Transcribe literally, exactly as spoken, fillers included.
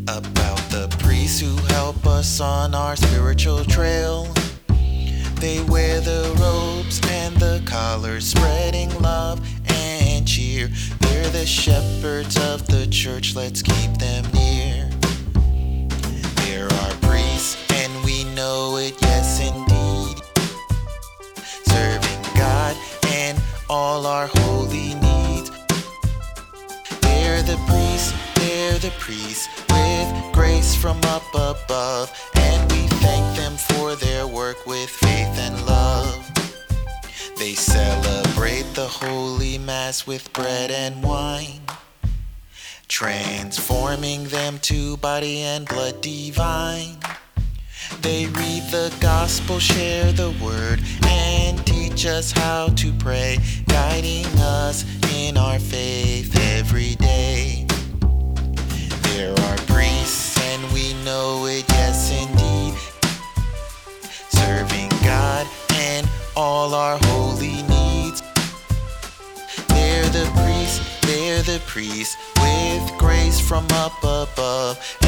About the priests who help us on our spiritual trail. They wear the robes and the collars, spreading love and cheer. They're the shepherds of the church, let's keep them near. They're our priests, and we know it, yes indeed. Serving God and all our holy needs. They're the priests, they're the priests, with grace from up above, and we thank them for their work with faith and love. They celebrate the Holy Mass with bread and wine, transforming them to body and blood divine. They read the gospel, share the word, and teach us how to pray, guiding us in our faith every day. They're our priests, and we know it, yes indeed. Serving God and all our holy needs. They're the priests, they're the priests, with grace from up above,